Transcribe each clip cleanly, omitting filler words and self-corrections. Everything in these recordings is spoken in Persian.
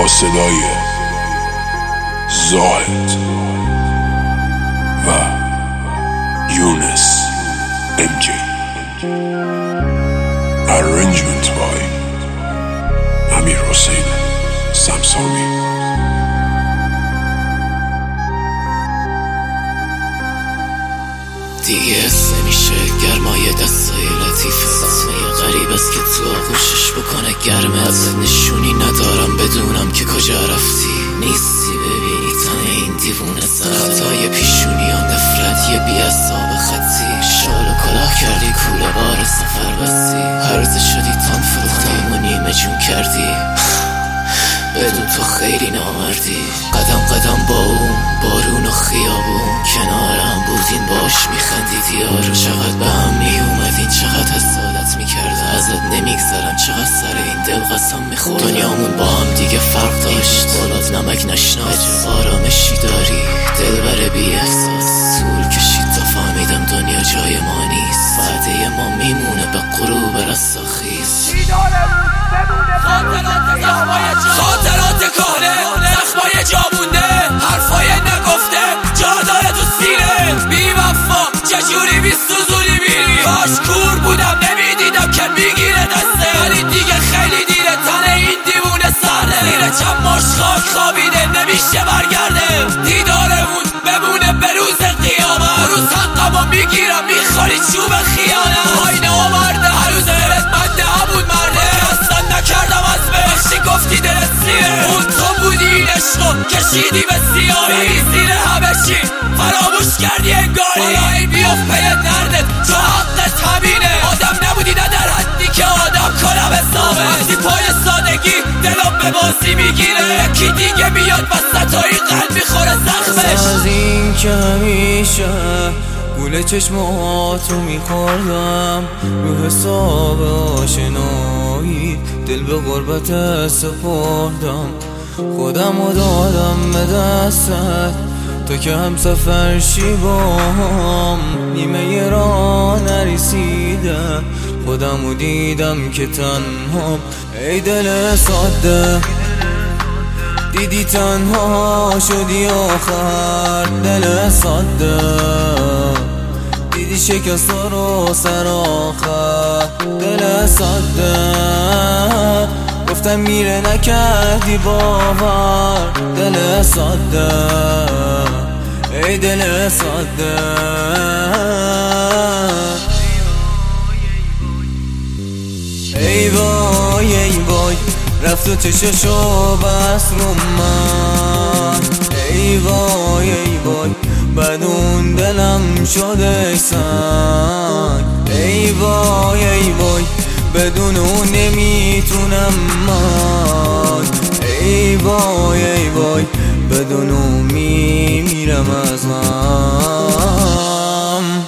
با صدای زاهد و یونس MJ. Arrangement by امیر حسین سمسامی. دیگه نمیشه گرمای دستای لطیفه، صدمه غریب است که تو آغوشش بکنه گرمه. ازت نشونی ندارم بدونم که کجا رفتی، نیستی ببینی تن این دیوونه زن. خطای پیشونی و نفرت یه بی‌عصاب خطی، شال و کلاه کردی کوله بار سفر بستی. هرزه شدی تن فروختیم و نیمه جون کردی، بدون تو خیلی نامردی. قدم قدم با اون بارون و خیابون کنار هم بودین، باش میخندیدی. یارو چقدر به هم میومدین، چقدر حسادت میکردن، ازت نمیگذرن. چقدر سر این دل قسم میخوردن. دنیامون با هم دیگه فرق داشت، بالات نمک نشناس. آرامشی داری دل بر بی احساس، طول کشید تا فهمیدم دنیا جای ما نیست. وعده ما میمونه به غروب رستاخیز. خاطرات کهنه، زخمای جا مونده، حرفای نگفته جا داره تو سینه. بی وفا چجوری بی‌سوزونی میری؟ کاش کور بودم نمیدیدم که میگیره دسته، ولی دیگه خیلی دیره تن این دیوونه سرده. زیر چشماش خاک خوابیده نمیشه برگرده، دیدارمون بمونه به روز قیامت. روز حقمو میگیرم میخوری چوب خیانت. آینه آورده هنوز دلت بنده همون مرده، اصلا نکردم از بهشتی گفتی دلت سیره. اون تو بودی این عشقو کشیدی به سیاهی، زیر همه چی فراموش کردی انگاری. حالا این بیفت پی دردت چون حقت همینه، آدم نبودی نه در حدی که آدم کنم حسابه. وقتی پای سادگی دلم به بازی میگیره، یکی دیگه میاد وسط و این قلب میخوره زخمش. از این که همیشه گوله چشماتو میخوردم، رو حساب آشنایی دل به غربت سپردم. خودم رو دادم به دستت تو که هم سفر شی با هم، نیمه راه نرسیده خودم رو دیدم که تنهام. ای دل ساده دیدی تنها شدی آخر، دل ساده دیدی شکست رو سر آخر. دل ساده گفتم میره نکردی باور، دل ساده ای دل ساده. ای وای ای وای رفت و چششو بس رو من. ای وای ای وای بدون دلم شده سنگ. ای وای ای وای بدون اون نمیتونم من. ای وای ای وای بدون اون میمیرم از غم.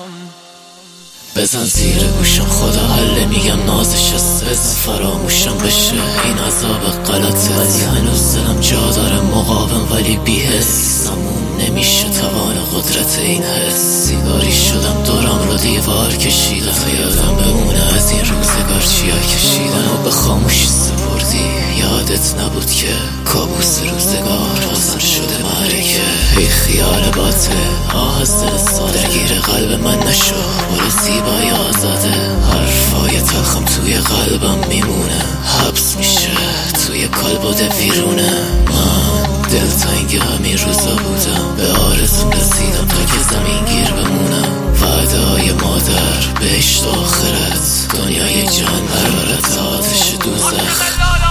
بزن زیر گوشم خدا حله میگم نازش است، بزن فراموشم بشه این عذاب غلطه. ولی هنوز دلم جا داره مقاوم ولی بی‌حس، تموم نمیشه توان قدرت این حس. سیگاری شدم دورم رو دیوار کشیدم، تا یادم بمونه از این روزگار چیا کشیدم. و به خاموشی سپردی یادت نبود که کابوس روزگار حاضر شده معرکه. ای خیال باطل آه از دل ساده، درگیر قلب من نشو برو زیبای آزاده. حرفای تلخم توی قلبم میمونه، حبس میشه توی کالبد ویرونه. من دلتنگ همین روزا بودم، به آرزوم رسیدم تا که زمین گیر بمونم. وعده های مادر بهشت و آخرت، دنیای جان برارت آتش دوزخ.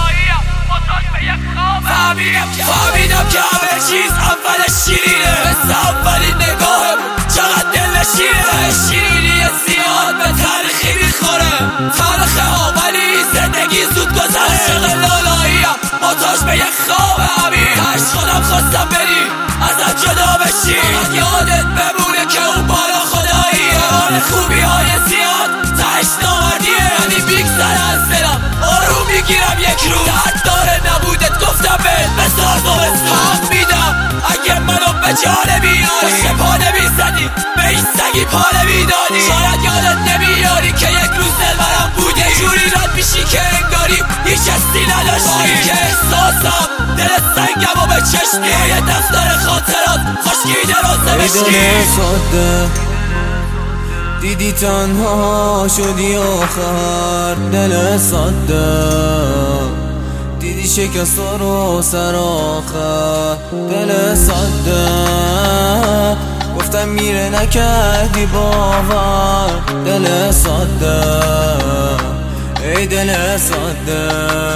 فهمیدم که همه چیز اولش شیرینه، مثل اولین نگاهمون چقدر دل نشینه. شیرینی زیاد به تلخی میخوره، تلخه ها ولی زندگی زود گذره. عاشق لالاییم محتاج به یک خواب همین، تشت خودم خواستم بری ازت جدا بشی. فقط یادت بمونه که اون بالا خداییه، حال خوبی های زیاد تهش نامردیه. ولی میگذره از دلم آروم میگیرم یک روز، درد داره نبودت گفتم بهت بساز و بساز میدم. اگه منو به جان بیاری پا نمیزدی به این سگی پاره میدادی. شاید یادت نمیاری که یک روز دلبرم بودی، یه جوری رد میشی که انگاری هیچ حسی نداشتی. که احساسم دلت سنگم و به چشمی یه دفتر خاطرات خشکی درازه بشکی. دیدی تنها شدی آخر دل ساده، دیدی شکست رو سر آخر دل ساده. گفتم میره نکردی باور دل ساده، ای دل ساده.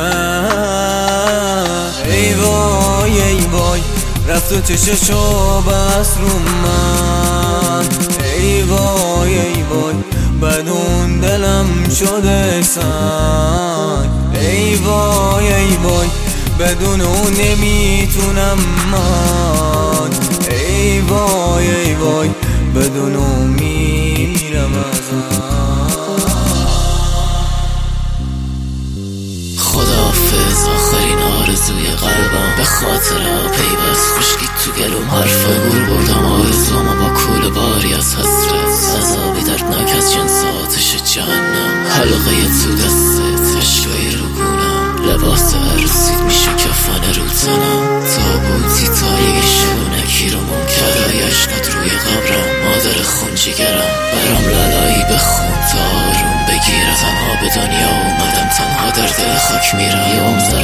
ای وای ای وای رفت و چششو بس رو من. ای وای ای وای بدون دلم شده سنگ. ای وای ای وای بدون اون نمیتونم من. ای وای ای وای بدون اون میرم خداحافظ آخرین آرزوی قلبم، به خاطر پیوست خشکی تو گلوم. حرف گور بردم آرزوما با کول باری از حسرت، عذابی دردناک از جنس آتش جهنم. حلقه تو دستت عشقایی رو گونم، لباس عروسیت میشه کفن رو تنم. تابوتی تاریک شونکی رو منکرای عشقت روی قبرم. مادر خون جگرم برام لالایی بخون تا آروم بگیره. تنها به دنیا اومدم تنها در دل خاک میرم.